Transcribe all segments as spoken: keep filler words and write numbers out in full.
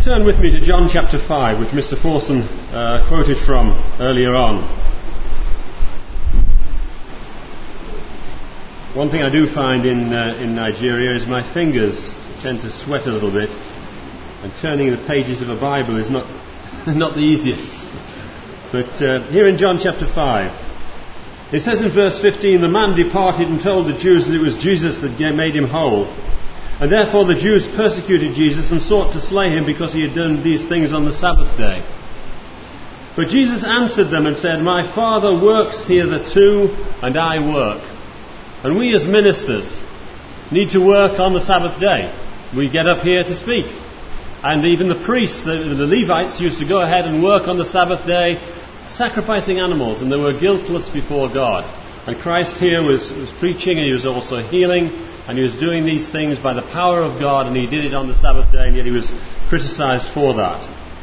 turn with me to John chapter five, which Mister Forson uh, quoted from earlier on. One thing I do find in uh, in Nigeria is my fingers tend to sweat a little bit, and turning the pages of a Bible is not not the easiest. But uh, here in John chapter five, it says in verse fifteen, "The man departed and told the Jews that it was Jesus that made him whole. And therefore the Jews persecuted Jesus and sought to slay him because he had done these things on the Sabbath day. But Jesus answered them and said, My Father works hitherto, and I work." And we as ministers need to work on the Sabbath day. We get up here to speak. And even the priests, the, the Levites, used to go ahead and work on the Sabbath day, sacrificing animals, and they were guiltless before God. And Christ here was, was preaching, and he was also healing, and he was doing these things by the power of God, and he did it on the Sabbath day, and yet he was criticized for that.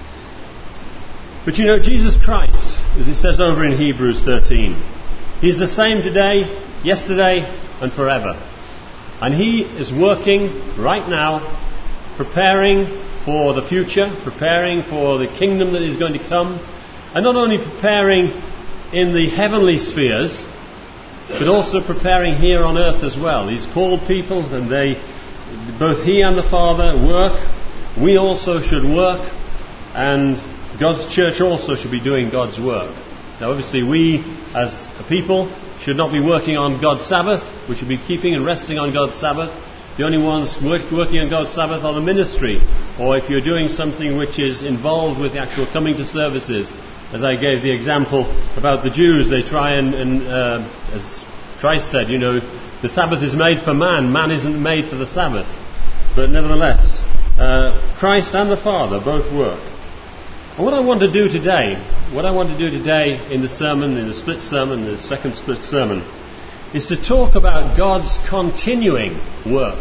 But you know, Jesus Christ, as it says over in Hebrews thirteen, he's the same today, yesterday, and forever. And he is working right now, preparing for the future, preparing for the kingdom that is going to come, and not only preparing in the heavenly spheres, but also preparing here on earth as well. He's called people, and they, both he and the Father, work. We also should work, and God's church also should be doing God's work. Now obviously we as a people should not be working on God's Sabbath. We should be keeping and resting on God's Sabbath. The only ones work, working on God's Sabbath are the ministry, or if you're doing something which is involved with the actual coming to services. As I gave the example about the Jews, they try and, and uh, as Christ said, you know, the Sabbath is made for man, man isn't made for the Sabbath. But nevertheless, uh, Christ and the Father both work. And what I want to do today, what I want to do today in the sermon, in the split sermon, the second split sermon, is to talk about God's continuing work.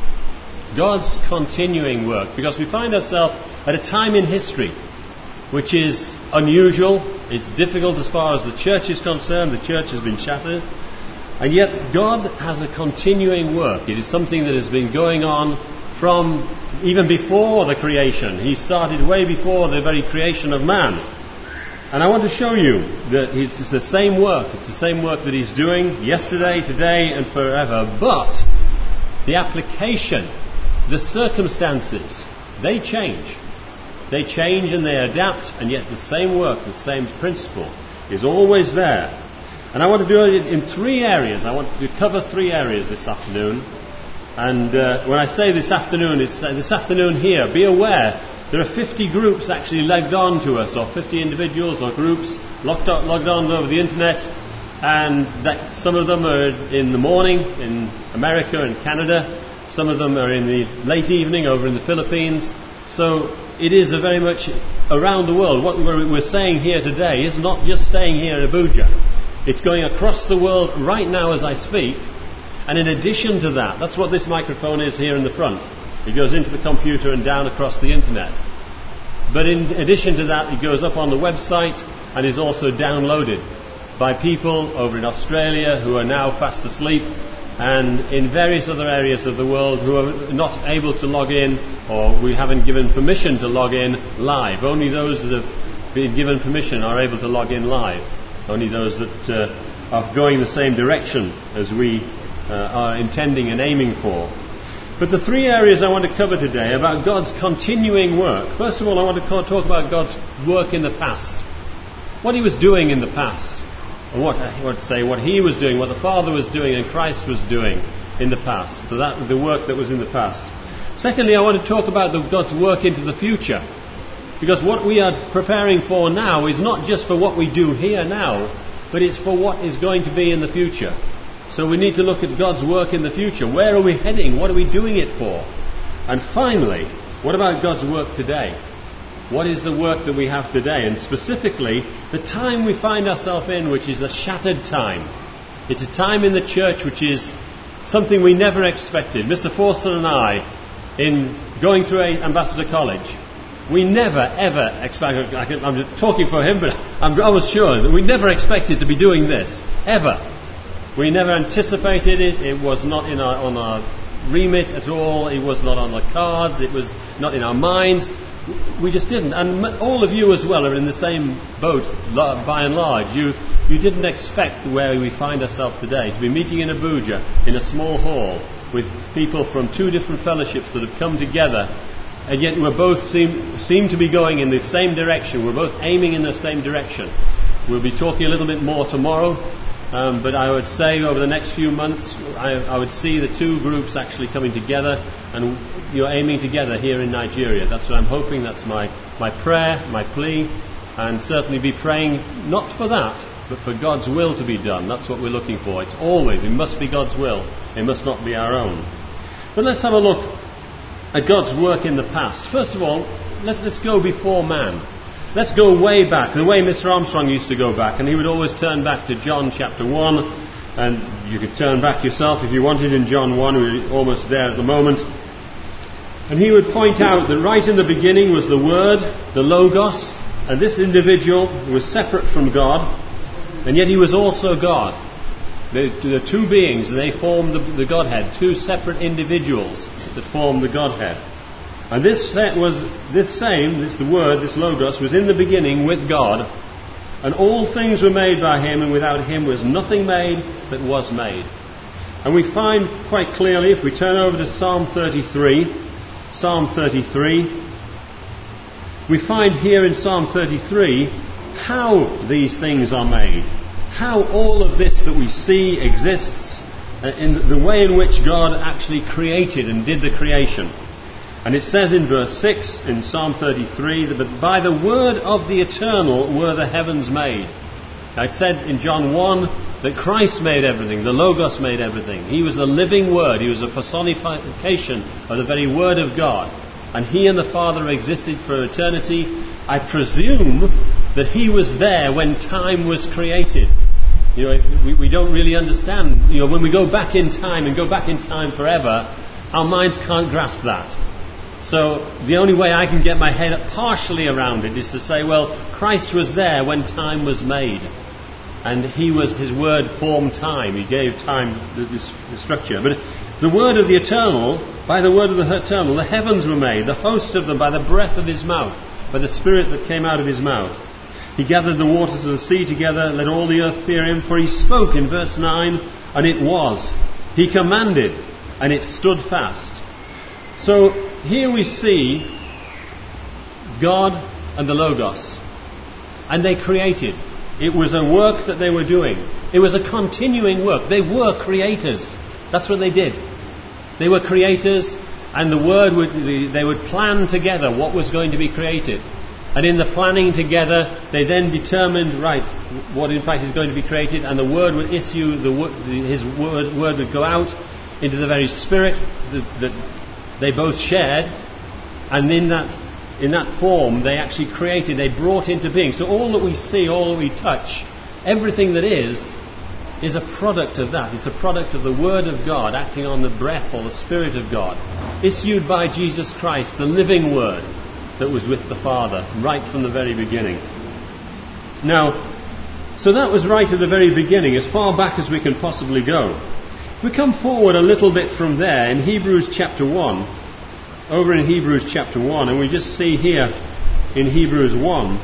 God's continuing work. Because we find ourselves at a time in history which is unusual, it's difficult as far as the church is concerned. The church has been shattered, and yet God has a continuing work. It is something that has been going on from even before the creation. He started way before the very creation of man. And I want to show you that it's the same work. It's the same work that he's doing yesterday, today, and forever. But the application, the circumstances, they change. They change and they adapt, and yet the same work, the same principle is always there. And I want to do it in three areas. I want to cover three areas this afternoon. And uh, when I say this afternoon, it's uh, this afternoon here. Be aware, there are fifty groups actually logged on to us, or fifty individuals or groups logged on, logged on over the internet. And that some of them are in the morning in America and Canada. Some of them are in the late evening over in the Philippines. So it is a very much around the world. What we're saying here today is not just staying here in Abuja. It's going across the world right now as I speak. And in addition to that, that's what this microphone is here in the front. It goes into the computer and down across the internet. But in addition to that, it goes up on the website and is also downloaded by people over in Australia who are now fast asleep, and in various other areas of the world who are not able to log in, or we haven't given permission to log in live. Only those that have been given permission are able to log in live. Only those that uh, are going the same direction as we uh, are intending and aiming for. But the three areas I want to cover today about God's continuing work. First of all, I want to talk about God's work in the past. What he was doing in the past. And what I want to say, what he was doing, what the Father was doing and Christ was doing in the past. So that the work that was in the past. Secondly, I want to talk about the, God's work into the future. Because what we are preparing for now is not just for what we do here now, but it's for what is going to be in the future. So we need to look at God's work in the future. Where are we heading? What are we doing it for? And finally, what about God's work today? What is the work that we have today? And specifically, the time we find ourselves in, which is a shattered time. It's a time in the church which is something we never expected. Mister Forson and I, in going through Ambassador College, we never, ever expected, I'm just talking for him, but I'm, I was sure that we never expected to be doing this, ever. We never anticipated it. It was not in our, on our remit at all. It was not on the cards. It was not in our minds. we just didn't. And all of you as well are in the same boat, by and large. You you didn't expect where we find ourselves today, to be meeting in Abuja in a small hall with people from two different fellowships that have come together, and yet we're both seem, seem to be going in the same direction. We're both aiming in the same direction. We'll be talking a little bit more tomorrow, um, but I would say over the next few months I, I would see the two groups actually coming together and you're aiming together here in Nigeria. That's what I'm hoping. That's my, my prayer, my plea, and certainly be praying not for that, but for God's will to be done. That's what we're looking for. It's always, it must be God's will. It must not be our own. But let's have a look at God's work in the past. First of all, let's, let's go before man. Let's go way back, the way Mister Armstrong used to go back, and he would always turn back to John chapter one, and you could turn back yourself if you wanted in John one. We're almost there at the moment. And he would point out that right in the beginning was the Word, the Logos, and this individual was separate from God, and yet he was also God. The, the two beings, they formed the, the Godhead, two separate individuals that formed the Godhead. And this was this same, this the Word, this Logos, was in the beginning with God, and all things were made by Him, and without Him was nothing made that was made. And we find quite clearly, if we turn over to Psalm thirty-three, Psalm thirty-three, we find here in Psalm thirty-three how these things are made, how all of this that we see exists, in the way in which God actually created and did the creation. And it says in verse six in Psalm thirty-three that but by the word of the eternal were the heavens made. Now it said in John one that Christ made everything, the Logos made everything. He was the living Word, He was a personification of the very Word of God. And He and the Father existed for eternity. I presume that He was there when time was created. You know, we, we don't really understand. You know, when we go back in time and go back in time forever, our minds can't grasp that. So the only way I can get my head partially around it is to say, well, Christ was there when time was made. And He was, His Word formed time. He gave time this, this structure. But the Word of the eternal, by the Word of the eternal, the heavens were made, the host of them by the breath of His mouth, by the Spirit that came out of His mouth. He gathered the waters of the sea together, let all the earth fear Him, for He spoke in verse nine, and it was. He commanded, and it stood fast. So here we see God and the Logos, and they created. It was a work that they were doing. It was a continuing work. They were creators. That's what they did. They were creators, and the Word would, they would plan together what was going to be created. And in the planning together, they then determined, right, what in fact is going to be created, and the Word would issue, the, His word, word would go out into the very Spirit that, that they both shared, and in that in that form they actually created, they brought into being. So all that we see, all that we touch, everything that is, is a product of that. It's a product of the Word of God acting on the breath or the Spirit of God, issued by Jesus Christ, the living Word that was with the Father right from the very beginning. Now, so that was right at the very beginning, as far back as we can possibly go. If we come forward a little bit from there, in Hebrews chapter one, over in Hebrews chapter one, and we just see here in Hebrews one,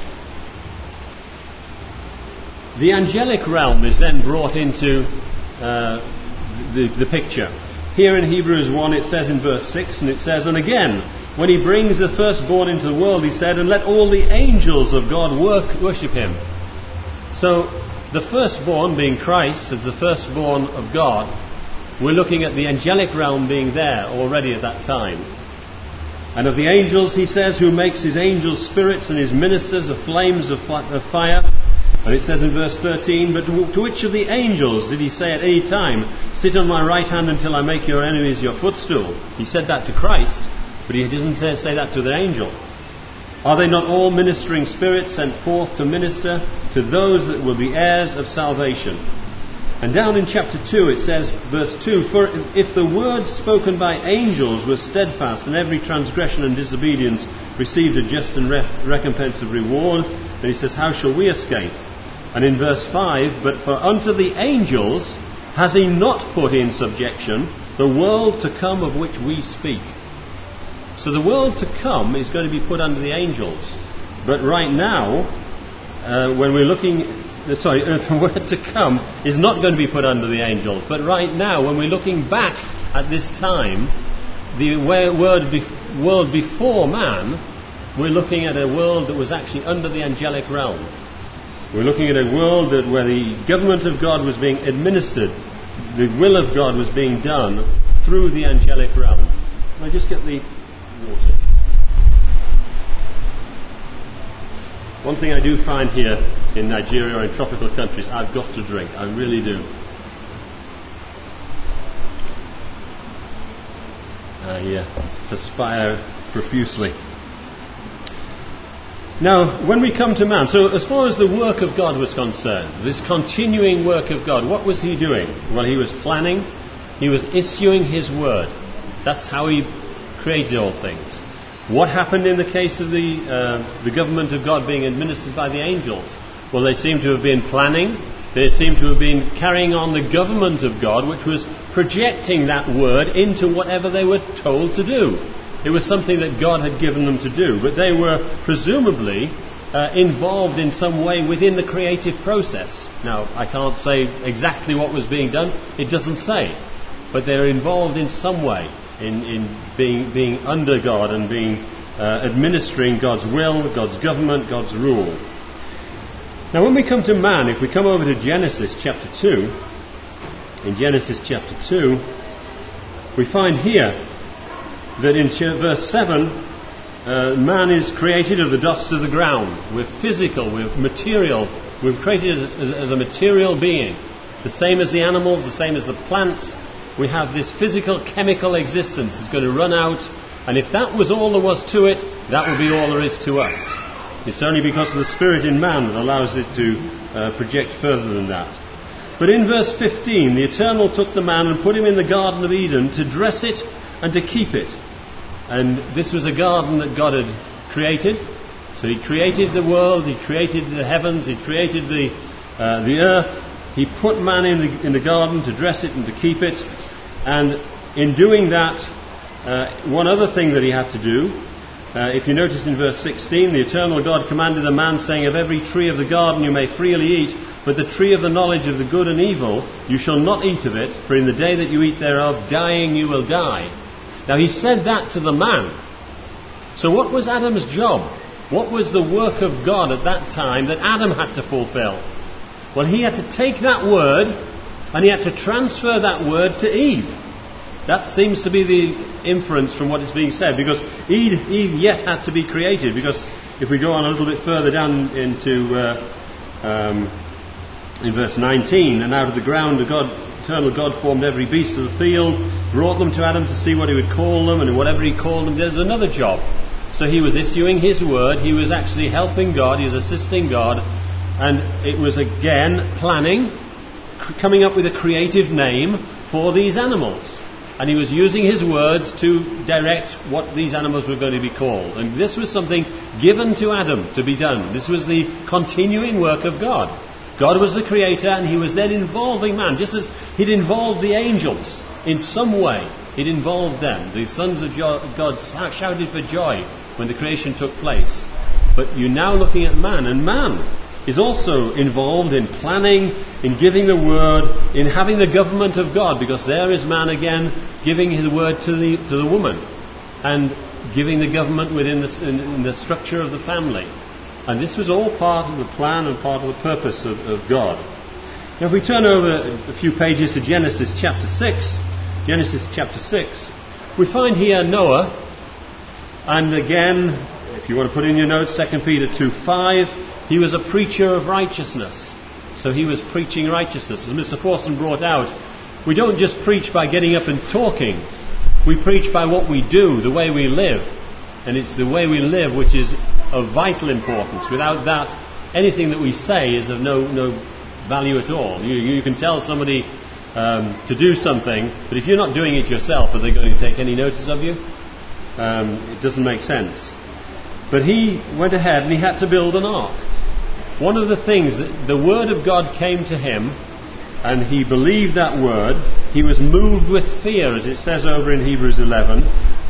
the angelic realm is then brought into uh, the, the picture. Here in Hebrews one it says in verse six, and it says, and again, when He brings the firstborn into the world, He said, and let all the angels of God work, worship Him. So the firstborn, being Christ, as the firstborn of God, we're looking at the angelic realm being there already at that time. And of the angels, He says, who makes His angels spirits and His ministers of flames of fire. And it says in verse thirteen, but to which of the angels did He say at any time, sit on my right hand until I make your enemies your footstool? He said that to Christ, but He doesn't say that to the angel. Are they not all ministering spirits sent forth to minister to those that will be heirs of salvation? And down in chapter two it says, verse two, for if the word spoken by angels was steadfast, and every transgression and disobedience received a just and re- recompense of reward, then he says, how shall we escape? And in verse five, but for unto the angels has He not put in subjection the world to come of which we speak. So the world to come is going to be put under the angels. But right now, uh, when we're looking, uh, sorry, uh, the world to come is not going to be put under the angels. But right now, when we're looking back at this time, the world, be- world before man, we're looking at a world that was actually under the angelic realm. We're looking at a world that where the government of God was being administered, the will of God was being done through the angelic realm. Can I just get the water? One thing I do find here in Nigeria or in tropical countries, I've got to drink. I really do. I uh, perspire profusely. Now, when we come to man, so as far as the work of God was concerned, this continuing work of God, what was he doing? Well, he was planning, he was issuing his word. That's how he created all things. What happened in the case of the uh, the government of God being administered by the angels? Well, they seem to have been planning, they seem to have been carrying on the government of God, which was projecting that word into whatever they were told to do. It was something that God had given them to do, but they were presumably uh, involved in some way within the creative process. Now, I can't say exactly what was being done, it doesn't say, but they're involved in some way in, in being, being under God and being uh, administering God's will, God's government, God's rule. Now, when we come to man, if we come over to Genesis chapter two, in Genesis chapter two, we find here that in verse seven, uh, man is created of the dust of the ground. We're physical, we're material, we're created as, as, as a material being. The same as the animals, the same as the plants. We have this physical, chemical existence that's going to run out, and if that was all there was to it, that would be all there is to us. It's only because of the Spirit in man that allows it to uh, project further than that. But in verse fifteen, the Eternal took the man and put him in the Garden of Eden to dress it and to keep it. And this was a garden that God had created. So he created the world, he created the heavens, he created the uh, the earth. He put man in the, in the garden to dress it and to keep it. And in doing that, uh, one other thing that he had to do, uh, if you notice in verse sixteen, the Eternal God commanded the man, saying, of every tree of the garden you may freely eat, but the tree of the knowledge of the good and evil, you shall not eat of it, for in the day that you eat thereof, dying you will die. Now he said that to the man. So what was Adam's job? What was the work of God at that time that Adam had to fulfill? Well, he had to take that word and he had to transfer that word to Eve. That seems to be the inference from what is being said, because Eve, Eve yet had to be created. Because if we go on a little bit further down into uh, um, in verse nineteen, and out of the ground the God eternal God formed every beast of the field, brought them to Adam to see what he would call them, and whatever he called them, there's another job. So he was issuing his word, he was actually helping God, he was assisting God, and it was again planning, cr- coming up with a creative name for these animals. And he was using his words to direct what these animals were going to be called. And this was something given to Adam to be done. This was the continuing work of God. God was the creator, and he was then involving man, just as he'd involved the angels in some way. He'd involved them. The sons of God shouted for joy when the creation took place. But you're now looking at man, and man is also involved in planning, in giving the word, in having the government of God, because there is man again giving his word to the to the woman, and giving the government within the, in, in the structure of the family. And this was all part of the plan and part of the purpose of, of God. Now if we turn over a few pages to Genesis chapter six, Genesis chapter six, we find here Noah, and again, if you want to put in your notes, Second Peter two five, he was a preacher of righteousness. So he was preaching righteousness. As Mister Forson brought out, we don't just preach by getting up and talking. We preach by what we do, the way we live. And it's the way we live which is of vital importance. Without that, anything that we say is of no no value at all. You, you can tell somebody um, to do something, but if you're not doing it yourself, are they going to take any notice of you? Um, it doesn't make sense. But he went ahead and he had to build an ark. One of the things, the word of God came to him, and he believed that word. He was moved with fear, as it says over in Hebrews eleven,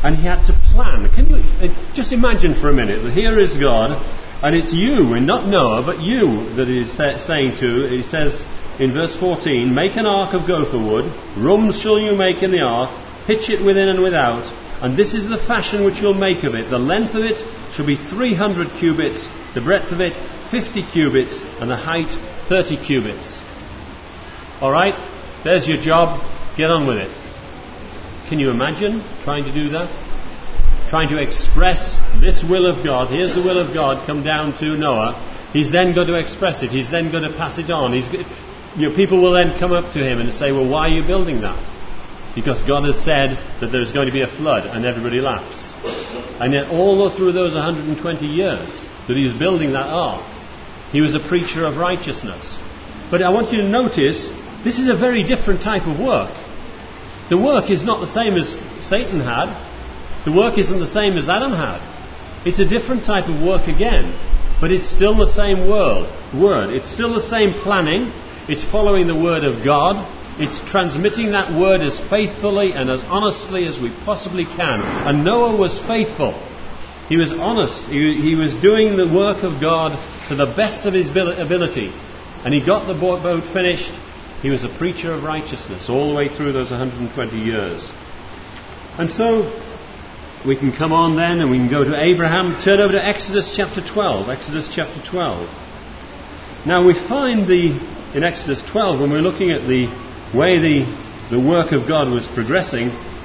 And he had to plan. Can you uh, just imagine for a minute that here is God, and it's you, and not Noah, but you that he is sa- saying to. He says in verse fourteen, make an ark of gopher wood, rooms shall you make in the ark, pitch it within and without, and this is the fashion which you'll make of it. The length of it shall be three hundred cubits, the breadth of it fifty cubits, and the height thirty cubits. Alright, there's your job, get on with it. Can you imagine trying to do that? Trying to express this will of God. Here's the will of God come down to Noah. He's then got to express it. He's then got to pass it on. He's, you know, people will then come up to him and say, well, why are you building that? Because God has said that there's going to be a flood, and everybody laughs. And yet all through those one hundred twenty years that he was building that ark, he was a preacher of righteousness. But I want you to notice, this is a very different type of work. The work is not the same as Satan had. The work isn't the same as Adam had. It's a different type of work again. But it's still the same world, word. It's still the same planning. It's following the word of God. It's transmitting that word as faithfully and as honestly as we possibly can. And Noah was faithful. He was honest. He, he was doing the work of God to the best of his ability. And he got the boat finished. He was a preacher of righteousness all the way through those one hundred twenty years. And so we can come on then and we can go to Abraham. Turn over to Exodus chapter twelve. Exodus chapter twelve. Now we find the in Exodus twelve, when we're looking at the way the, the work of God was progressing,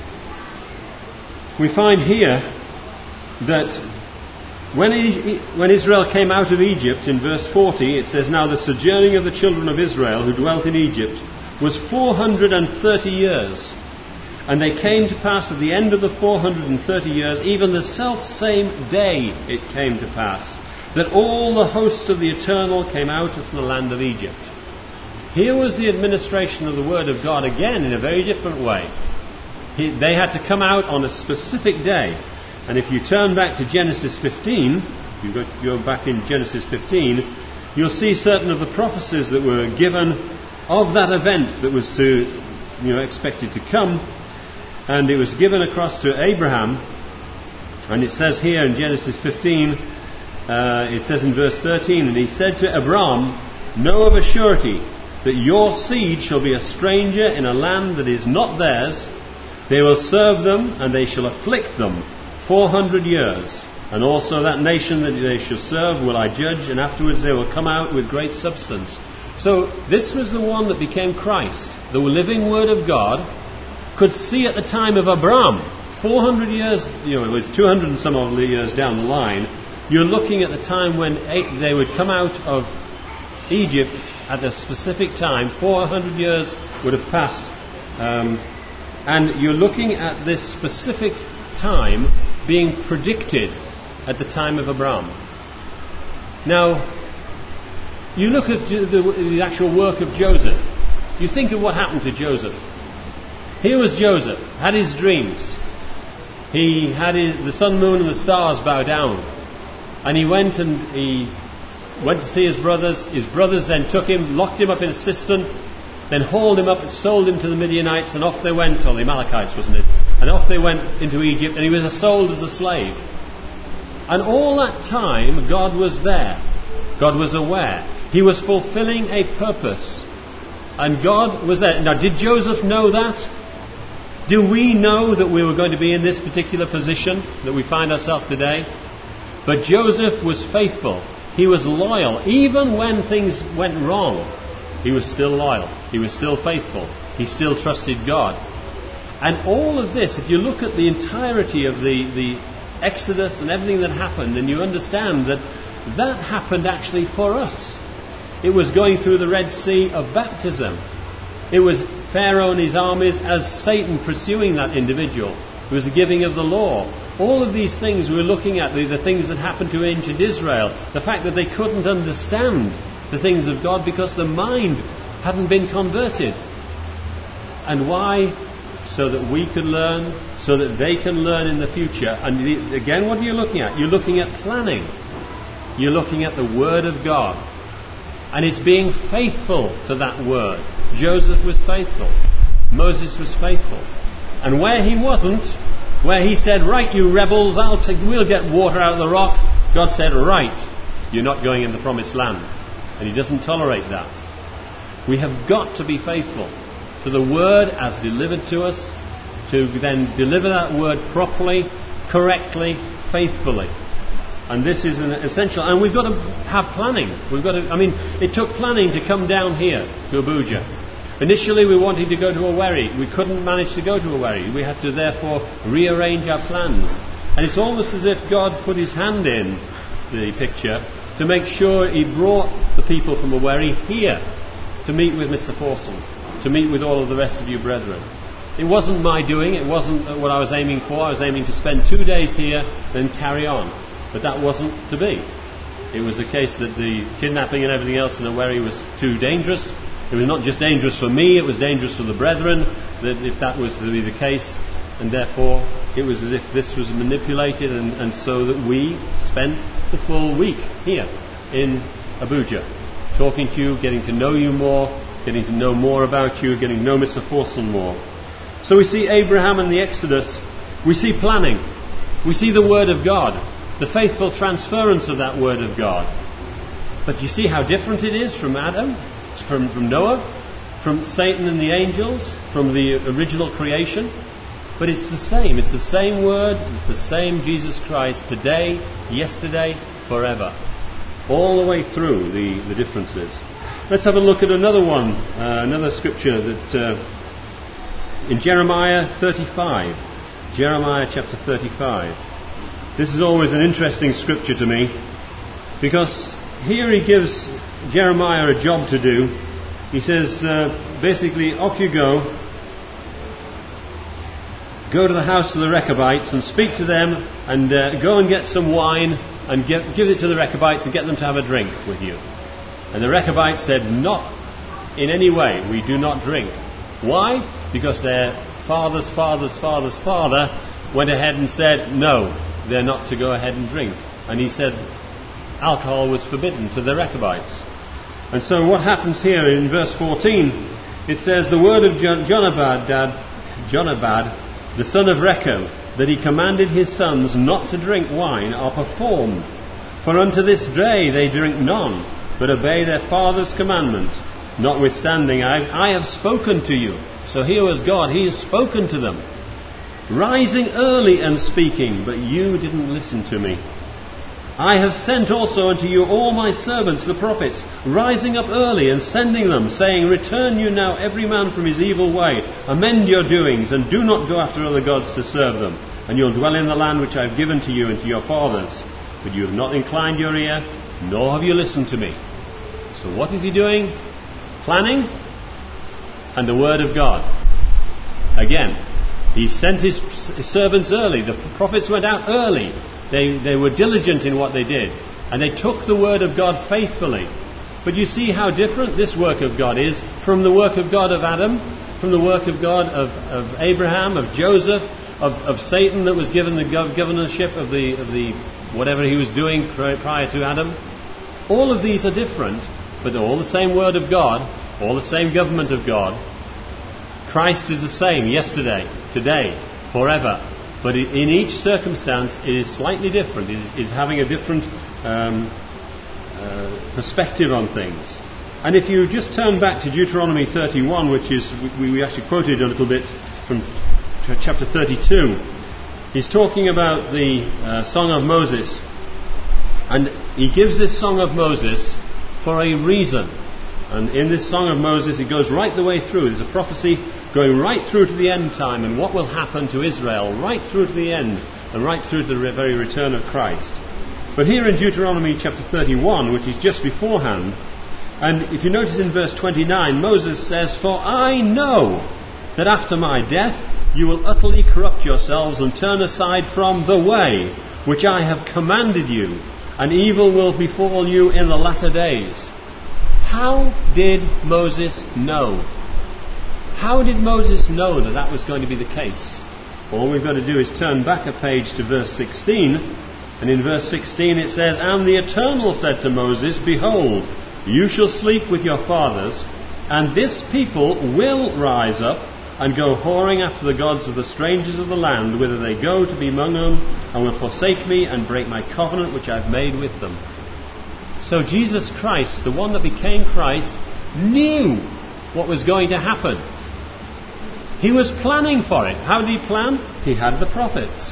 we find here that When, he, when Israel came out of Egypt, in verse forty, it says, now the sojourning of the children of Israel who dwelt in Egypt was four hundred thirty years. And they came to pass at the end of the four hundred thirty years, even the self-same day it came to pass, that all the host of the Eternal came out from the land of Egypt. Here was the administration of the Word of God again in a very different way. He, they had to come out on a specific day. And if you turn back to Genesis fifteen, you go, go back in Genesis fifteen, you'll see certain of the prophecies that were given of that event that was to, you know, expected to come. And it was given across to Abraham. And it says here in Genesis fifteen, uh, it says in verse thirteen, and he said to Abram, know of a surety that your seed shall be a stranger in a land that is not theirs. They will serve them, and they shall afflict them four hundred years. And also that nation that they shall serve will I judge, and afterwards they will come out with great substance. So this was the one that became Christ. The living Word of God could see at the time of Abram, four hundred years, you know, it was two hundred and some odd years down the line. You're looking at the time when eight, they would come out of Egypt at a specific time. four hundred years would have passed. Um, and you're looking at this specific time being predicted at the time of Abram. Now, you look at the, the actual work of Joseph. You think of what happened to Joseph. Here was Joseph, had his dreams. He had his, the sun, moon and the stars bow down. And he went and he went to see his brothers. His brothers then took him, locked him up in a cistern, then hauled him up and sold him to the Midianites, and off they went, or the Amalekites, wasn't it? And off they went into Egypt, and he was sold as a slave. And all that time, God was there. God was aware. He was fulfilling a purpose. And God was there. Now, did Joseph know that? Do we know that we were going to be in this particular position that we find ourselves today? But Joseph was faithful. He was loyal. Even when things went wrong, he was still loyal. He was still faithful. He still trusted God. And all of this, if you look at the entirety of the, the Exodus and everything that happened, and you understand that that happened actually for us. It was going through the Red Sea of baptism. It was Pharaoh and his armies as Satan pursuing that individual. It was the giving of the law. All of these things we're looking at, the, the things that happened to ancient Israel, the fact that they couldn't understand the things of God because the mind hadn't been converted. And why? So that we could learn, so that they can learn in the future. And the, again, what are you looking at? You're looking at planning. You're looking at the Word of God. And it's being faithful to that Word. Joseph was faithful. Moses was faithful. And where he wasn't, where he said, right, you rebels, I'll take, we'll get water out of the rock. God said, right, you're not going in the promised land. And he doesn't tolerate that. We have got to be faithful to the word as delivered to us, to then deliver that word properly, correctly, faithfully. And this is an essential, and we've got to have planning. We've got to, I mean, it took planning to come down here to Abuja. Initially we wanted to go to Owerri. We couldn't manage to go to Owerri. We had to therefore rearrange our plans. And it's almost as if God put his hand in the picture to make sure he brought the people from Owerri here to meet with Mister Forson, to meet with all of the rest of you brethren. It wasn't my doing, it wasn't what I was aiming for. I was aiming to spend two days here, then carry on. But that wasn't to be. It was the case that the kidnapping and everything else in Owerri was too dangerous. It was not just dangerous for me, it was dangerous for the brethren, that if that was to be the case. And therefore, it was as if this was manipulated, and, and so that we spent the full week here in Abuja, talking to you, getting to know you more, getting to know more about you, getting to know Mister Forson more. So we see Abraham and the Exodus, we see planning, we see the Word of God, the faithful transference of that Word of God. But you see how different it is from Adam, from, from Noah, from Satan and the angels, from the original creation. But it's the same, it's the same Word, it's the same Jesus Christ today, yesterday, forever. All the way through the, the differences. Let's have a look at another one, uh, another scripture that uh, in Jeremiah thirty-five. Jeremiah chapter thirty-five. This is always an interesting scripture to me, because here he gives Jeremiah a job to do. He says, uh, basically, off you go, go to the house of the Rechabites and speak to them, and uh, go and get some wine and get, give it to the Rechabites and get them to have a drink with you. And the Rechabites said, not in any way, we do not drink. Why? Because their father's father's father's father went ahead and said, no, they're not to go ahead and drink. And he said alcohol was forbidden to the Rechabites. And so what happens here in verse fourteen, it says, the word of Jonabad, Jonabad, the son of Rechab, that he commanded his sons not to drink wine, are performed. For unto this day they drink none, but obey their father's commandment. Notwithstanding, I, I have spoken to you. So here was God, he has spoken to them, rising early and speaking, but you didn't listen to me. I have sent also unto you all my servants, the prophets, rising up early and sending them, saying, return you now every man from his evil way, amend your doings, and do not go after other gods to serve them, and you'll dwell in the land which I have given to you and to your fathers. But you have not inclined your ear, nor have you listened to me. So what is he doing? Planning and the word of God. Again, he sent his servants early. The prophets went out early. They, they were diligent in what they did. And they took the word of God faithfully. But you see how different this work of God is from the work of God of Adam, from the work of God of, of Abraham, of Joseph, of, of Satan that was given the gov- governorship of the, of the whatever he was doing prior to Adam. All of these are different, but they're all the same word of God, all the same government of God. Christ is the same yesterday, today, forever. But in each circumstance it is slightly different. It is, it is having a different um, uh, perspective on things. And if you just turn back to Deuteronomy thirty-one, which is, we, we actually quoted a little bit from chapter thirty-two, he's talking about the uh, Song of Moses. And he gives this Song of Moses for a reason. And in this Song of Moses, it goes right the way through. There's a prophecy going right through to the end time and what will happen to Israel right through to the end and right through to the re- very return of Christ. But here in Deuteronomy chapter thirty-one, which is just beforehand, and if you notice in verse twenty-nine, Moses says, for I know that after my death you will utterly corrupt yourselves and turn aside from the way which I have commanded you, and evil will befall you in the latter days. How did Moses know? How did Moses know that that was going to be the case? All we've got to do is turn back a page to verse sixteen, and in verse sixteen it says, and the Eternal said to Moses, behold, you shall sleep with your fathers, and this people will rise up and go whoring after the gods of the strangers of the land, whither they go to be among them, and will forsake me and break my covenant which I have made with them. So Jesus Christ, the one that became Christ, knew what was going to happen. He was planning for it. How did he plan? He had the prophets.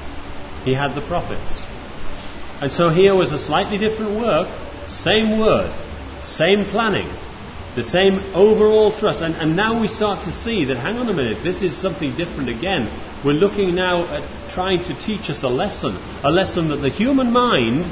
He had the prophets. And so here was a slightly different work, same word, same planning, the same overall thrust. And, and now we start to see that, hang on a minute, this is something different again. We're looking now at trying to teach us a lesson, a lesson that the human mind,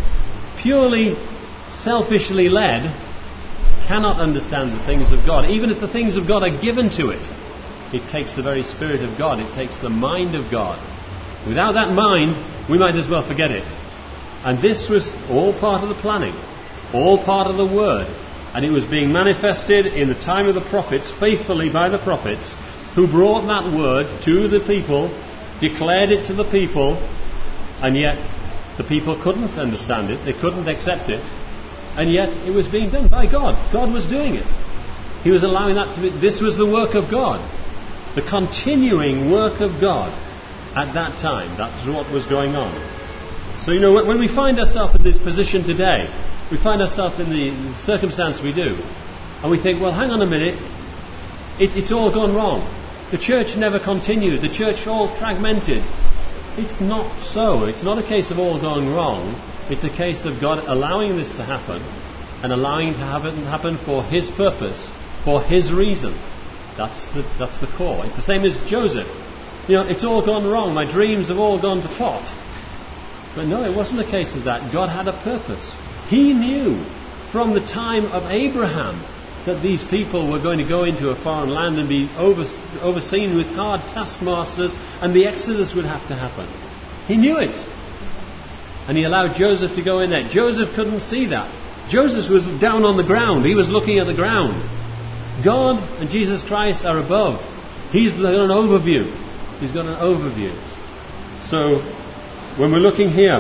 purely selfishly led, cannot understand the things of God. Even if the things of God are given to it, it takes the very Spirit of God, it takes the mind of God. Without that mind, we might as well forget it. And this was all part of the planning, all part of the Word. And it was being manifested in the time of the prophets, faithfully by the prophets, who brought that Word to the people, declared it to the people, and yet the people couldn't understand it, they couldn't accept it, and yet it was being done by God. God was doing it. He was allowing that to be. This was the work of God, the continuing work of God at that time. That's what was going on. So, you know, when we find ourselves in this position today, we find ourselves in the circumstance we do, and we think, well, hang on a minute, it, it's all gone wrong. The church never continued. The church all fragmented. It's not so. It's not a case of all going wrong. It's a case of God allowing this to happen, and allowing it to have it happen for His purpose, for His reason. That's the, that's the core. It's the same as Joseph. You know, it's all gone wrong. My dreams have all gone to pot. But no, it wasn't a case of that. God had a purpose. He knew from the time of Abraham that these people were going to go into a foreign land and be over, overseen with hard taskmasters, and the Exodus would have to happen. He knew it. And He allowed Joseph to go in there. Joseph couldn't see that. Joseph was down on the ground. He was looking at the ground. God and Jesus Christ are above. He's got an overview. He's got an overview. So, when we're looking here,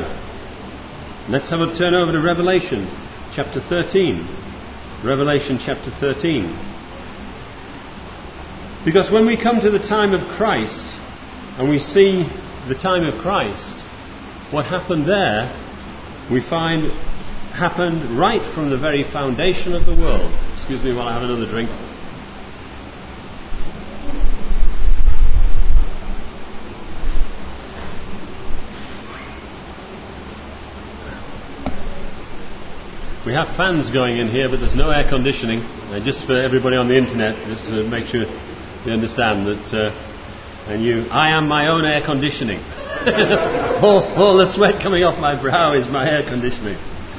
let's have a turn over to Revelation chapter thirteen. Revelation chapter thirteen. Because when we come to the time of Christ, and we see the time of Christ, what happened there, we find happened right from the very foundation of the world. Excuse me while I have another drink. We have fans going in here, but there's no air conditioning. Uh, just for everybody on the internet, just to make sure you understand that. Uh, and you, I am my own air conditioning. all, all the sweat coming off my brow is my air conditioning.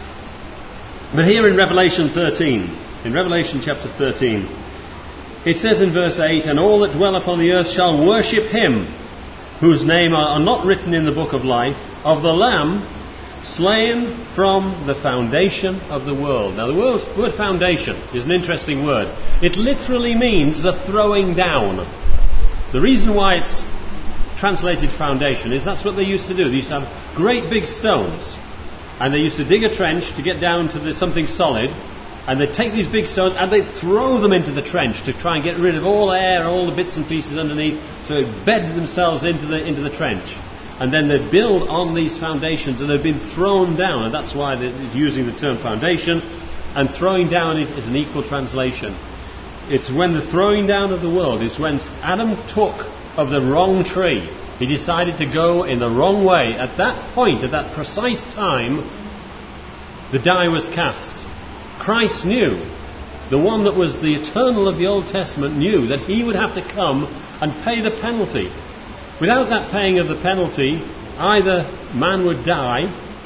But here in Revelation thirteen, in Revelation chapter thirteen, it says in verse eight, "And all that dwell upon the earth shall worship Him, whose name are, are not written in the book of life, of the Lamb, slain from the foundation of the world." Now the word, word foundation is an interesting word. It literally means the throwing down. The reason why it's translated foundation is that's what they used to do. They used to have great big stones, and they used to dig a trench to get down to the, something solid, and they'd take these big stones and they'd throw them into the trench to try and get rid of all air, all the bits and pieces underneath, to bed themselves into the into the trench. And then they'd build on these foundations, and they'd been thrown down, and that's why they're using the term foundation. And throwing down is, is an equal translation. It's when the throwing down of the world is when Adam took of the wrong tree. He decided to go in the wrong way. At that point, at that precise time, the die was cast. Christ knew, the one that was the eternal of the Old Testament knew that He would have to come and pay the penalty. Without that paying of the penalty, either man would die,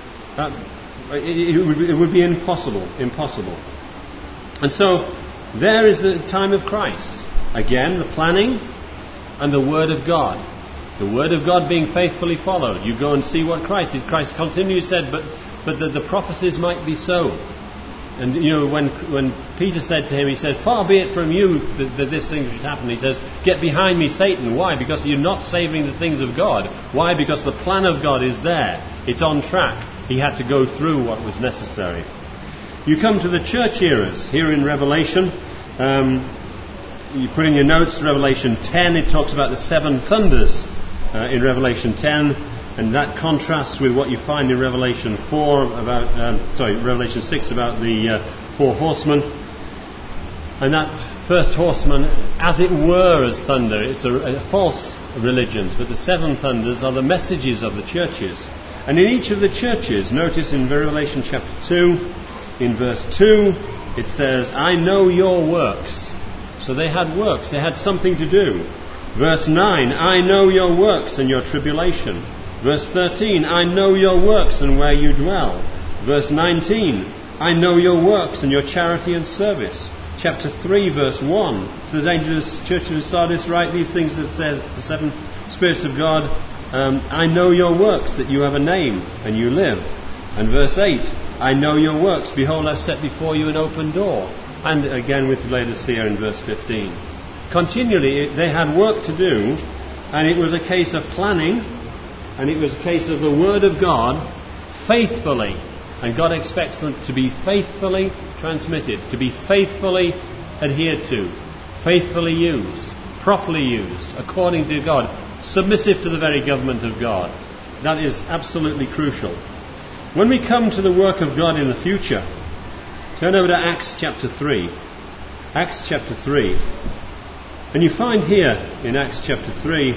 uh, it, it, would be, it would be impossible, impossible. And so, there is the time of Christ. Again, the planning and the Word of God. The Word of God being faithfully followed. You go and see what Christ did. Christ continually said, but, but the, the prophecies might be so. And, you know, when when Peter said to him, he said, "Far be it from you that, that this thing should happen." He says, "Get behind me, Satan." Why? Because you're not savouring the things of God. Why? Because the plan of God is there. It's on track. He had to go through what was necessary. You come to the church eras here in Revelation. Um, you put in your notes, Revelation ten, it talks about the seven thunders uh, in Revelation ten, and that contrasts with what you find in Revelation four about, um, sorry, Revelation six about the uh, four horsemen. And that first horseman, as it were as thunder, it's a, a false religion, but the seven thunders are the messages of the churches. And in each of the churches, notice in Revelation chapter two, in verse two, it says, I know your works. So they had works, they had something to do. Verse nine, I know your works and your tribulation. Verse thirteen, I know your works and where you dwell. Verse nineteen, I know your works and your charity and service. Chapter three, verse one, to the angel of the church of Sardis write these things that said, the seven spirits of God, um, I know your works, that you have a name and you live. And verse eight, I know your works, behold, I've set before you an open door. And again with Laodicea in verse fifteen. Continually, they had work to do, and it was a case of planning, and it was a case of the Word of God faithfully. And God expects them to be faithfully transmitted, to be faithfully adhered to, faithfully used, properly used, according to God, submissive to the very government of God. That is absolutely crucial. When we come to the work of God in the future, turn over to Acts chapter three. Acts chapter three. And you find here in Acts chapter three,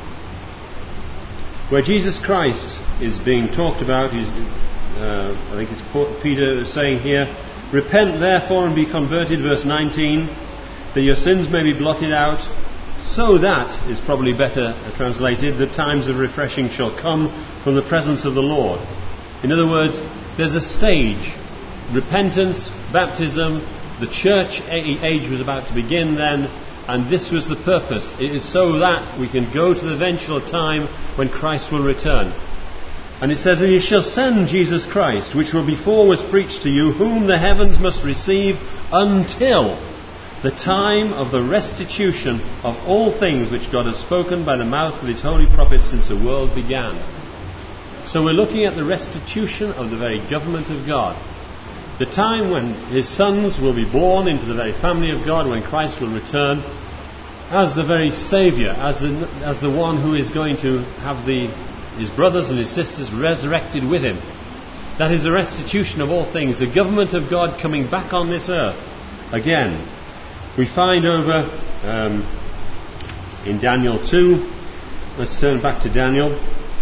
where Jesus Christ is being talked about, he's, uh, I think it's Peter saying here, repent therefore and be converted, verse nineteen, that your sins may be blotted out, so that, is probably better translated, the times of refreshing shall come from the presence of the Lord. In other words, there's a stage. Repentance, baptism, the church age was about to begin then, and this was the purpose. It is so that we can go to the eventual time when Christ will return. And it says, and you shall send Jesus Christ, which will before was preached to you, whom the heavens must receive until the time of the restitution of all things which God has spoken by the mouth of his holy prophets since the world began. So we're looking at the restitution of the very government of God. The time when his sons will be born into the very family of God, when Christ will return as the very Saviour, as the, as the one who is going to have the, his brothers and his sisters resurrected with him. That is the restitution of all things, the government of God coming back on this earth again. We find over um, in Daniel two, let's turn back to Daniel.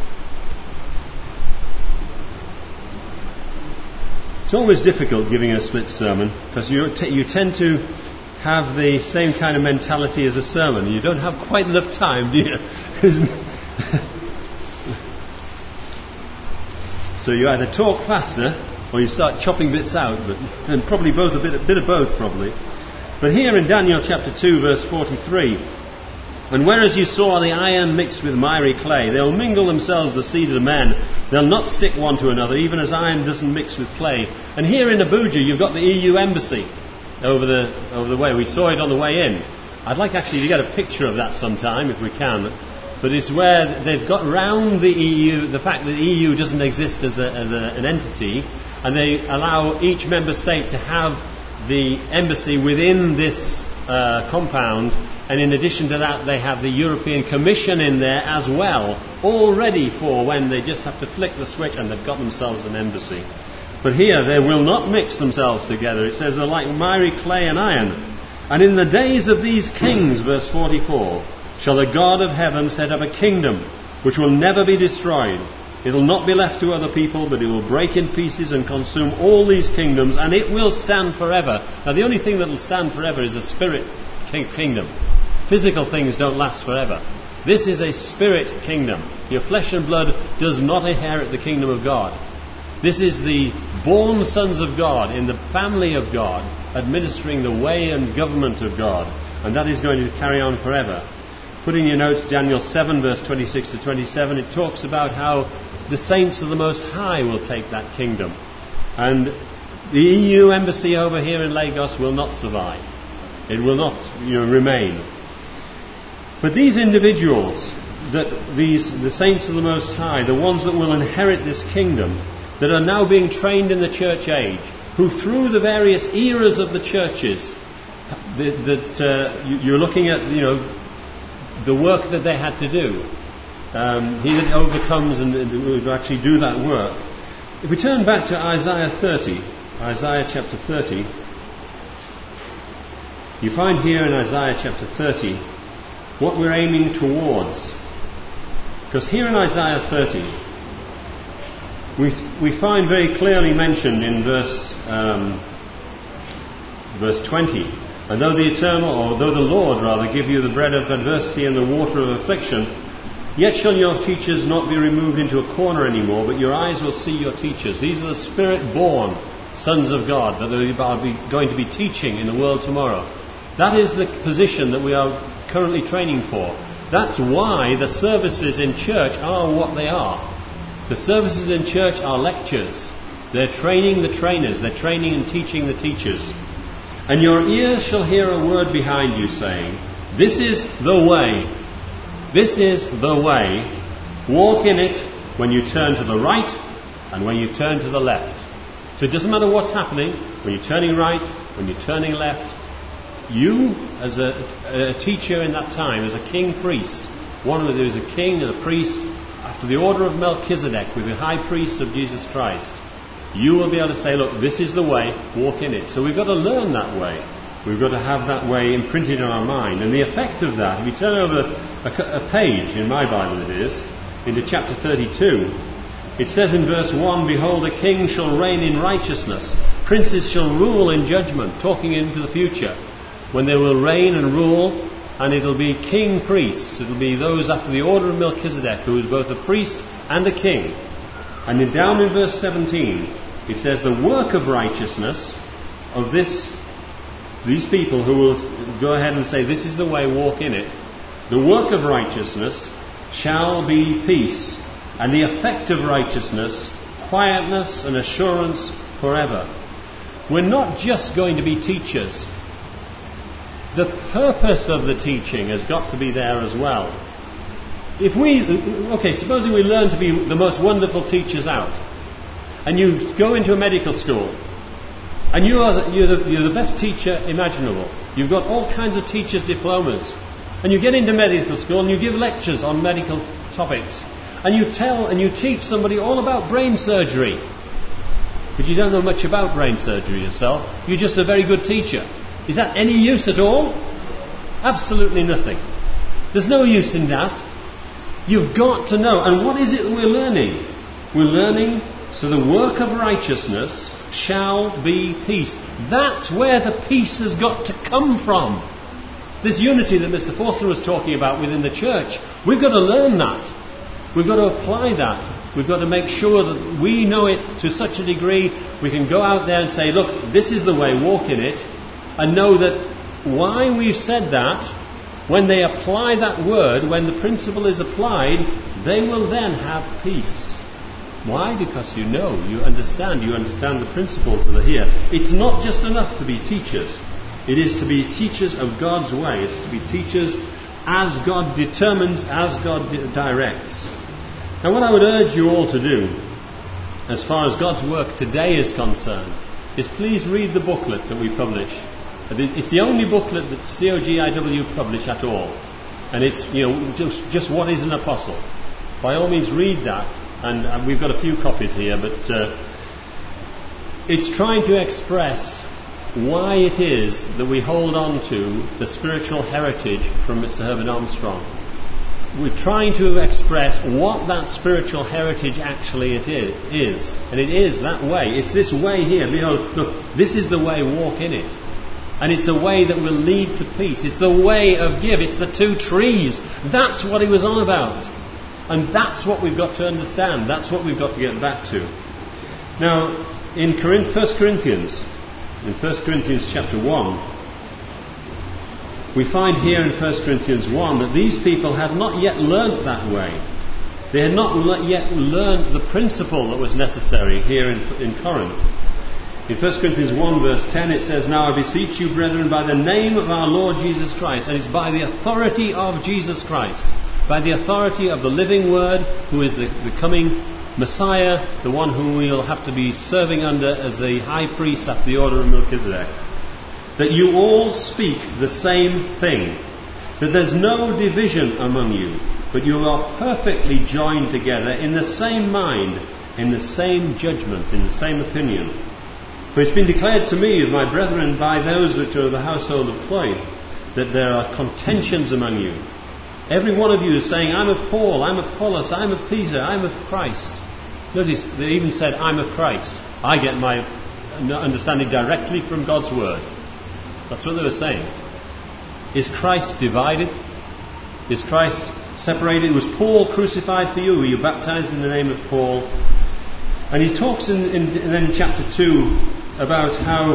It's always difficult giving a split sermon because you, t- you tend to have the same kind of mentality as a sermon. You don't have quite enough time, do you? So you either talk faster or you start chopping bits out, but, and probably both, a bit, a bit of both probably. But here in Daniel chapter two verse forty-three, and whereas you saw the iron mixed with miry clay, they'll mingle themselves the seed of men. They'll not stick one to another, even as iron doesn't mix with clay. And here in Abuja, you've got the E U embassy over the over the way. We saw it on the way in. I'd like actually to get a picture of that sometime, if we can. But it's where they've got round the E U, the fact that the E U doesn't exist as, a, as a, an entity, and they allow each member state to have the embassy within this uh, compound. And in addition to that, they have the European Commission in there as well, all ready for when they just have to flick the switch and they've got themselves an embassy. But here, they will not mix themselves together. It says they're like miry clay and iron. And in the days of these kings, verse forty-four, shall the God of heaven set up a kingdom which will never be destroyed. It will not be left to other people, but it will break in pieces and consume all these kingdoms, and it will stand forever. Now, the only thing that will stand forever is a spirit kingdom. Physical things don't last forever. This is a spirit kingdom. Your flesh and blood does not inherit the kingdom of God. This is the born sons of God in the family of God, administering the way and government of God. And that is going to carry on forever. Put in your notes Daniel seven verse twenty-six to twenty-seven. It talks about how the saints of the Most High will take that kingdom. And the E U embassy over here in Lagos will not survive. It will not, you know, remain. But these individuals, that these the saints of the Most High, the ones that will inherit this kingdom, that are now being trained in the church age, who through the various eras of the churches that, that uh, you, you're looking at, you know, the work that they had to do. Um, he that overcomes and, and will actually do that work. If we turn back to Isaiah thirty, Isaiah chapter thirty, you find here in Isaiah chapter thirty what we're aiming towards. Because here in Isaiah thirty, we we find very clearly mentioned in verse um, verse twenty, and though the eternal, or though the Lord rather, give you the bread of adversity and the water of affliction, yet shall your teachers not be removed into a corner anymore, but your eyes will see your teachers. These are the Spirit-born sons of God that are going to be teaching in the world tomorrow. That is the position that we are currently training for. That's why the services in church are what they are. The services in church are lectures. They're training the trainers. They're training and teaching the teachers. And your ears shall hear a word behind you saying, this is the way. This is the way. Walk in it when you turn to the right and when you turn to the left. So it doesn't matter what's happening. When you're turning right, when you're turning left, you, as a, a teacher in that time, as a king priest, one of them was a king and a priest after the order of Melchizedek, with the high priest of Jesus Christ, you will be able to say, look, this is the way, walk in it. So we've got to learn that way. We've got to have that way imprinted in our mind. And the effect of that, if you turn over a, a page, in my Bible it is, into chapter thirty-two, it says in verse one, behold, a king shall reign in righteousness, princes shall rule in judgment, talking into the future, when they will reign and rule, and it'll be king priests. It'll be those after the order of Melchizedek, who is both a priest and a king. And then down in verse seventeen, it says, the work of righteousness of this, these people who will go ahead and say, this is the way, walk in it. The work of righteousness shall be peace, and the effect of righteousness, quietness and assurance forever. We're not just going to be teachers. The purpose of the teaching has got to be there as well. If we, okay, supposing we learn to be the most wonderful teachers out, and you go into a medical school, and you are the, you're, the, you're the best teacher imaginable. You've got all kinds of teachers' diplomas, and you get into medical school and you give lectures on medical topics, and you tell and you teach somebody all about brain surgery, but you don't know much about brain surgery yourself. You're just a very good teacher. Is that any use at all? Absolutely nothing. There's no use in that. You've got to know. And what is it that we're learning? We're learning, so the work of righteousness shall be peace. That's where the peace has got to come from. This unity that Mister Forster was talking about within the church, we've got to learn that. We've got to apply that. We've got to make sure that we know it to such a degree we can go out there and say, look, this is the way, walk in it. And know that why we've said that, when they apply that word, when the principle is applied, they will then have peace. Why? Because you know, you understand, you understand the principles that are here. It's not just enough to be teachers. It is to be teachers of God's way. It's to be teachers as God determines, as God directs. Now what I would urge you all to do, as far as God's work today is concerned, is please read the booklet that we publish. It's the only booklet that C O G I W publish at all. And it's, you know, just, just what is an apostle. By all means read that. And, and we've got a few copies here, but uh, it's trying to express why it is that we hold on to the spiritual heritage from Mister Herbert Armstrong. We're trying to express what that spiritual heritage actually it is. And it is that way. It's this way here. Behold, look, this is the way, walk in it. And it's a way that will lead to peace. It's the way of give. It's the two trees. That's what he was on about. And that's what we've got to understand. That's what we've got to get back to. Now, in First Corinthians, in First Corinthians chapter one, we find here in First Corinthians one that these people had not yet learnt that way. They had not yet learnt the principle that was necessary here in, in Corinth. In First Corinthians one verse ten it says, now I beseech you, brethren, by the name of our Lord Jesus Christ. And it's by the authority of Jesus Christ. By the authority of the living Word, who is the, the coming Messiah, the one whom we'll have to be serving under as the high priest after the order of Melchizedek. that you all speak the same thing, that there's no division among you, but you are perfectly joined together in the same mind, in the same judgment, in the same opinion. For it's been declared to me of my brethren by those which are of the household of Chloe, that there are contentions among you. Every one of you is saying, I'm of Paul, I'm of Apollos, I'm of Peter, I'm of Christ. Notice they even said, I'm of Christ. I get my understanding directly from God's word. That's what they were saying. Is Christ divided? Is Christ separated? Was Paul crucified for you? Were you baptized in the name of Paul? And he talks in, in, in chapter two about how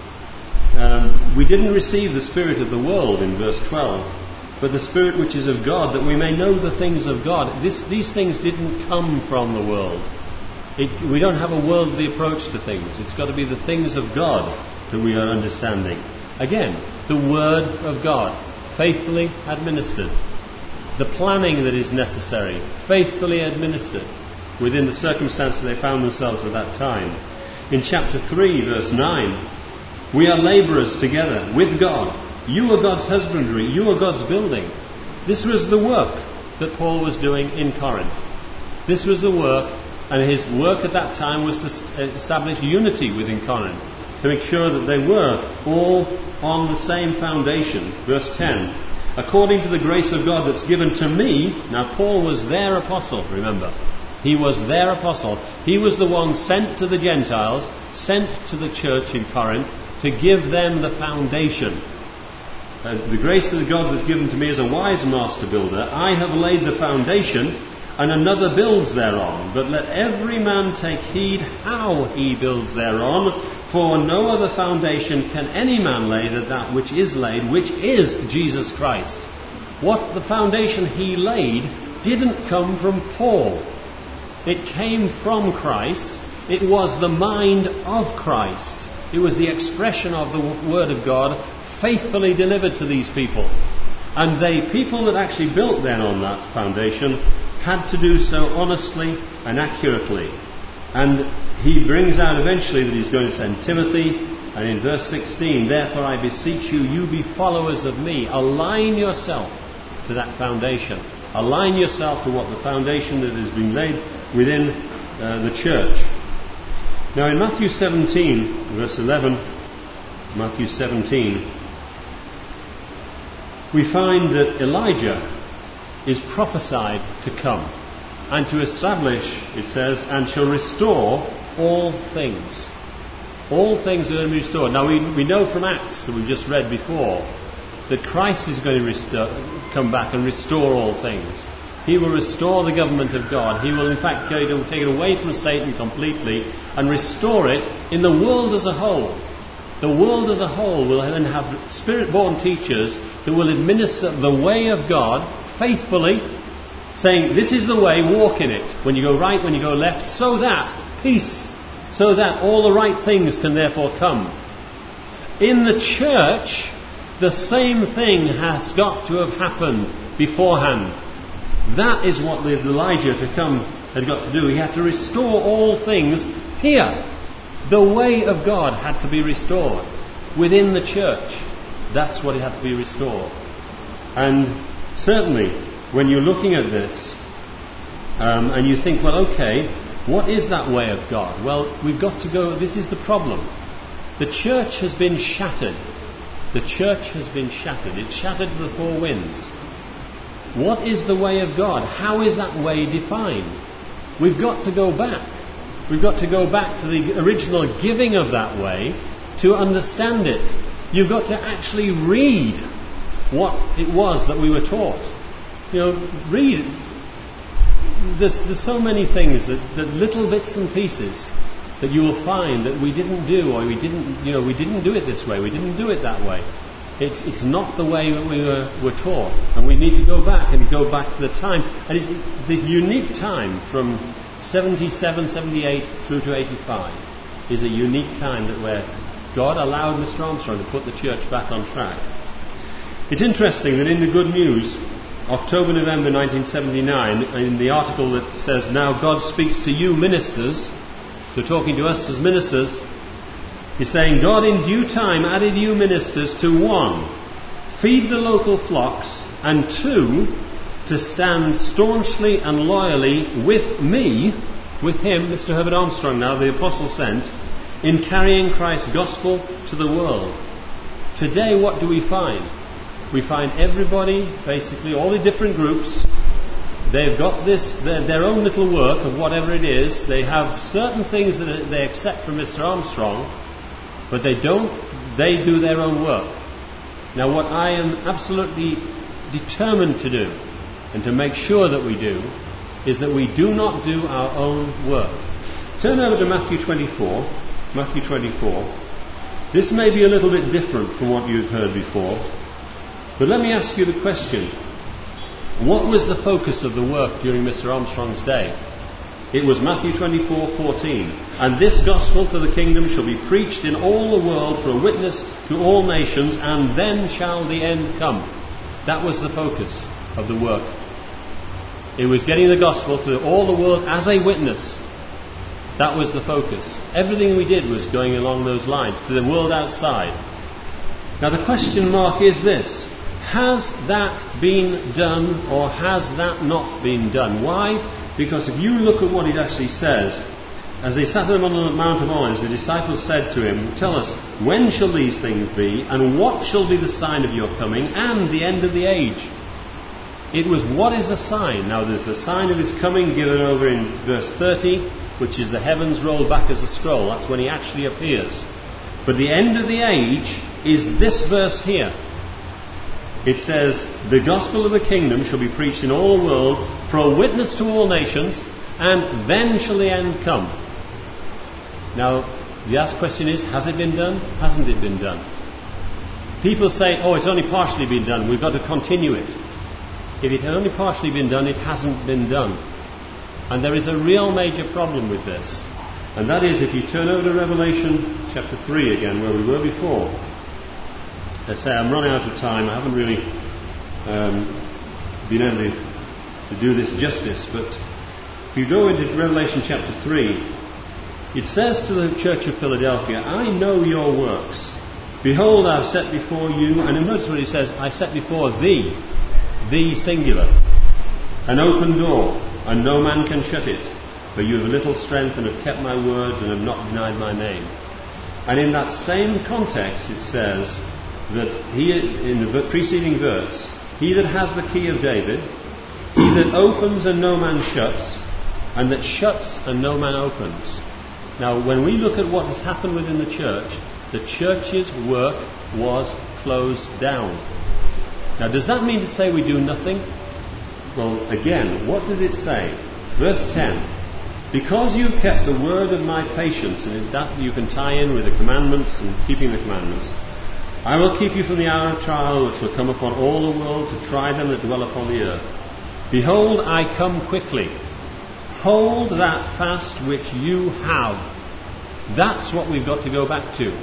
um, we didn't receive the spirit of the world in verse twelve, but the Spirit which is of God, that we may know the things of God. This, these things didn't come from the world. It, we don't have a worldly approach to things. It's got to be the things of God that we are understanding. Again, the Word of God, faithfully administered. The planning that is necessary, faithfully administered within the circumstances they found themselves at that time. In chapter three, verse nine, we are labourers together with God. You are God's husbandry, you are God's building. This was the work that Paul was doing in Corinth. This was the work, and his work at that time was to establish unity within Corinth, to make sure that they were all on the same foundation. Verse ten, according to the grace of God that's given to me. Now Paul was their apostle, remember. He was their apostle. He was the one sent to the Gentiles, sent to the church in Corinth to give them the foundation. Uh, the grace of God that's given to me as a wise master builder, I have laid the foundation, and another builds thereon. But let every man take heed how he builds thereon, for no other foundation can any man lay than that which is laid, which is Jesus Christ. What the foundation he laid didn't come from Paul. It came from Christ. It was the mind of Christ. It was the expression of the Word of God faithfully delivered to these people. And the people that actually built then on that foundation had to do so honestly and accurately. And he brings out eventually that he's going to send Timothy. And in verse sixteen, therefore I beseech you, you be followers of me. Align yourself to that foundation. Align yourself to what the foundation that has been laid within uh, the church. Now in Matthew seventeen, verse eleven, Matthew seventeen, we find that Elijah is prophesied to come and to establish, it says, and shall restore all things. All things are going to be restored. Now we, we know from Acts that we've just read before that Christ is going to restore, come back and restore all things. He will restore the government of God. He will in fact take it away from Satan completely and restore it in the world as a whole. The world as a whole will then have Spirit-born teachers that will administer the way of God faithfully, saying, this is the way, walk in it. When you go right, when you go left, so that peace, so that all the right things can therefore come. In the church, the same thing has got to have happened beforehand. That is what Elijah to come had got to do. He had to restore all things here. The way of God had to be restored within the church. That's what it had to be restored. And certainly, when you're looking at this, um, and you think, well, okay, what is that way of God? Well, we've got to go, this is the problem. The church has been shattered. The church has been shattered. It's shattered to the four winds. What is the way of God? How is that way defined? We've got to go back. We've got to go back to the original giving of that way to understand it. You've got to actually read what it was that we were taught. You know, read. There's, there's so many things, that, that little bits and pieces that you will find that we didn't do, or we didn't, you know, we didn't do it this way, we didn't do it that way. It's, it's not the way that we were, were taught, and we need to go back and go back to the time. And it's the unique time from seventy-seven, seventy-eight through to eighty-five is a unique time that where God allowed Mister Armstrong to put the church back on track. It's interesting that in the Good News, October, November nineteen seventy-nine, in the article that says, now God speaks to you ministers, so talking to us as ministers, He's saying, God in due time added you ministers to one, feed the local flocks, and two, to stand staunchly and loyally with me, with him, Mister Herbert Armstrong now, the apostle sent, in carrying Christ's gospel to the world. Today, what do we find? We find everybody, basically, all the different groups, they've got this, their, their own little work of whatever it is. They have certain things that they accept from Mister Armstrong, but they don't, they do their own work. Now, what I am absolutely determined to do, and to make sure that we do, is that we do not do our own work. Turn over to Matthew twenty-four. Matthew twenty-four. This may be a little bit different from what you've heard before, but let me ask you the question. What was the focus of the work during Mister Armstrong's day? It was Matthew twenty-four fourteen. And this gospel to the kingdom shall be preached in all the world for a witness to all nations, and then shall the end come. That was the focus of the work. It was getting the gospel to all the world as a witness. That was the focus. Everything we did was going along those lines, to the world outside. Now the question mark is this. Has that been done, or has that not been done? Why? Because if you look at what it actually says, as they sat them on the Mount of Olives, the disciples said to him, tell us, when shall these things be, and what shall be the sign of your coming, and the end of the age? It was, what is the sign? Now there's the sign of his coming given over in verse thirty, which is the heavens rolled back as a scroll. That's when he actually appears. But the end of the age is this verse here. It says, the gospel of the kingdom shall be preached in all the world for a witness to all nations, and then shall the end come. Now, the asked question is, has it been done? Hasn't it been done? People say, oh, it's only partially been done. We've got to continue it. If it had only partially been done, it hasn't been done. And there is a real major problem with this. And that is, if you turn over to Revelation chapter three again, where we were before. Let's say I'm running out of time. I haven't really um, been able to, to do this justice. But if you go into Revelation chapter three, it says to the church of Philadelphia, I know your works. Behold, I've set before you, and notice what he says, I set before thee, the singular, an open door, and no man can shut it. For you have little strength, and have kept my word, and have not denied my name. And in that same context it says that he, in the preceding verse, he that has the key of David, he that opens and no man shuts, and that shuts and no man opens. Now when we look at what has happened within the church, the church's work was closed down. Now, does that mean to say we do nothing? Well, again, what does it say? Verse ten. Because you kept the word of my patience, and that you can tie in with the commandments and keeping the commandments, I will keep you from the hour of trial which will come upon all the world to try them that dwell upon the earth. Behold, I come quickly. Hold that fast which you have. That's what we've got to go back to.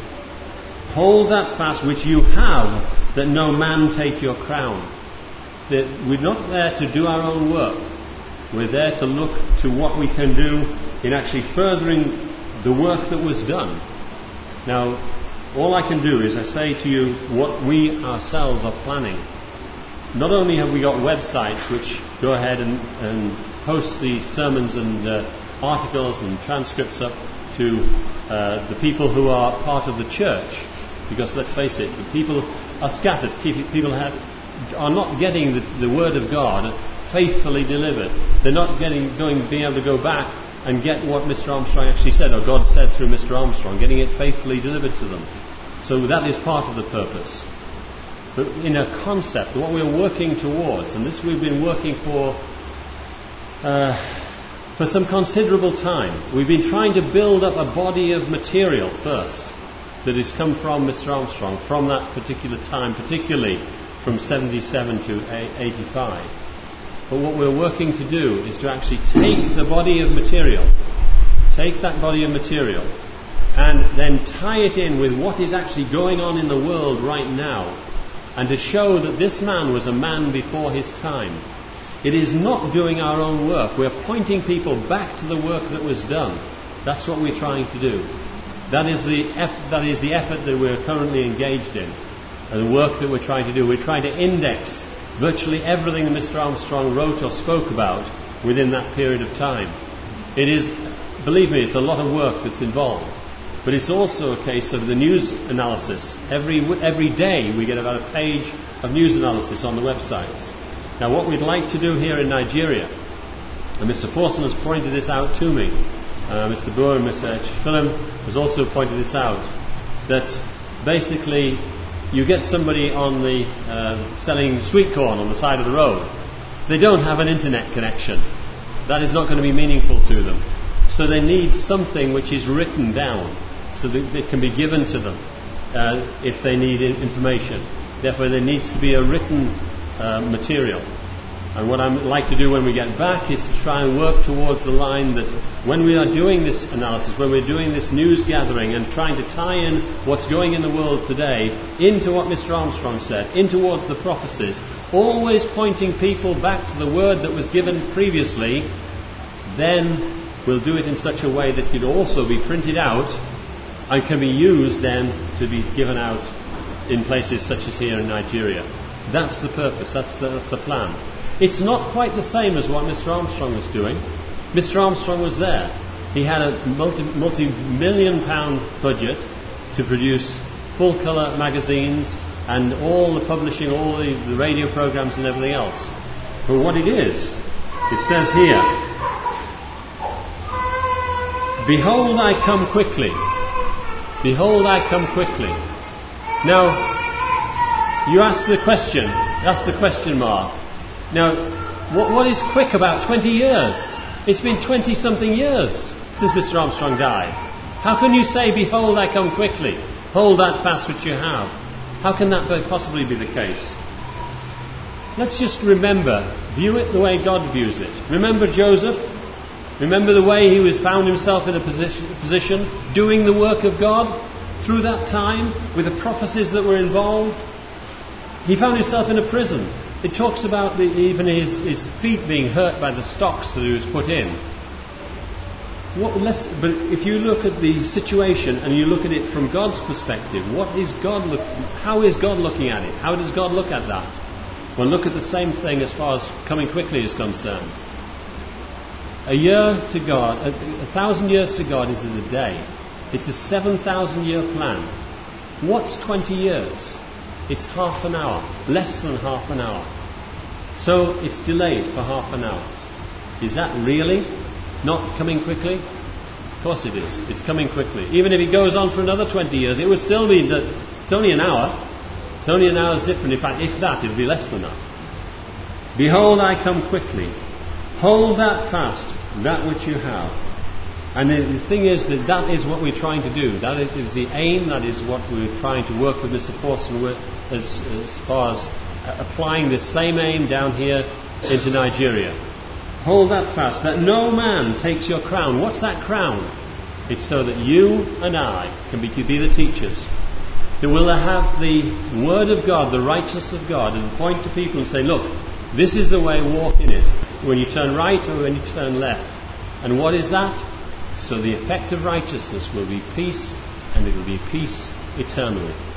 Hold that fast which you have, that no man take your crown. That we're not there to do our own work. We're there to look to what we can do in actually furthering the work that was done. Now, all I can do is I say to you what we ourselves are planning. Not only have we got websites which go ahead and, and post the sermons and uh, articles and transcripts up to uh, the people who are part of the church, because let's face it, the people are scattered. People have, are not getting the, the word of God faithfully delivered. They're not getting, going, being able to go back and get what Mister Armstrong actually said, or God said through Mister Armstrong, getting it faithfully delivered to them. So that is part of the purpose. But in a concept, what we're working towards, and this we've been working for uh, for some considerable time. We've been trying to build up a body of material first that has come from Mister Armstrong, from that particular time, particularly from seventy-seven to eighty-five. But what we're working to do is to actually take the body of material, take that body of material, and then tie it in with what is actually going on in the world right now, and to show that this man was a man before his time. It is not doing our own work. We're pointing people back to the work that was done. That's what we're trying to do. That is the eff- that is the effort that we're currently engaged in, and the work that we're trying to do. We're trying to index virtually everything that Mister Armstrong wrote or spoke about within that period of time. It is, believe me, it's a lot of work that's involved. But it's also a case of the news analysis. Every every day we get about a page of news analysis on the websites. Now what we'd like to do here in Nigeria, and Mister Pawson has pointed this out to me, uh, Mister Boer and Mister Philip has also pointed this out, that basically you get somebody on the uh, selling sweet corn on the side of the road. They don't have an internet connection. That is not going to be meaningful to them. So they need something which is written down, so that it can be given to them uh, if they need information. Therefore there needs to be a written uh, material. And what I'd like to do when we get back is to try and work towards the line that when we are doing this analysis, when we're doing this news gathering and trying to tie in what's going in the world today into what Mister Armstrong said, into what the prophecies, always pointing people back to the word that was given previously, then we'll do it in such a way that it could also be printed out and can be used then to be given out in places such as here in Nigeria. That's the purpose, that's the, that's the plan. It's not quite the same as what Mister Armstrong was doing. Mister Armstrong was there. He had a multi, multi-million pound budget to produce full-colour magazines and all the publishing, all the, the radio programs and everything else. But what it is, it says here, "Behold, I come quickly. Behold, I come quickly." Now, you ask the question, that's the question mark. Now, what, what is quick about twenty years? It's been twenty-something years since Mister Armstrong died. How can you say, "Behold, I come quickly. Hold that fast which you have"? How can that possibly be the case? Let's just remember, view it the way God views it. Remember Joseph? Remember the way he was found himself in a position, position doing the work of God through that time with the prophecies that were involved? He found himself in a prison. It talks about the, even his, his feet being hurt by the stocks that he was put in. What less, but if you look at the situation and you look at it from God's perspective, what is God look, how is God looking at it? How does God look at that? Well, look at the same thing as far as coming quickly is concerned. A year to God, a, a thousand years to God is as a day. It's a seven thousand year plan. What's twenty years? It's half an hour, less than half an hour. So it's delayed for half an hour. Is that really not coming quickly? Of course it is. It's coming quickly. Even if it goes on for another twenty years, it would still be that it's only an hour. It's only an hour's different. In fact, if that, it'll be less than that. "Behold, I come quickly. Hold that fast, that which you have." And the thing is that that is what we're trying to do. That is the aim. That is what we're trying to work with Mister Pawson with, as, as far as applying this same aim down here into Nigeria. Hold that fast, that no man takes your crown. What's that crown? It's so that you and I can be, can be the teachers. That we'll have the Word of God, the righteousness of God, and point to people and say, look, this is the way, walk in it. When you turn right or when you turn left. And what is that? So the effect of righteousness will be peace, and it will be peace eternally.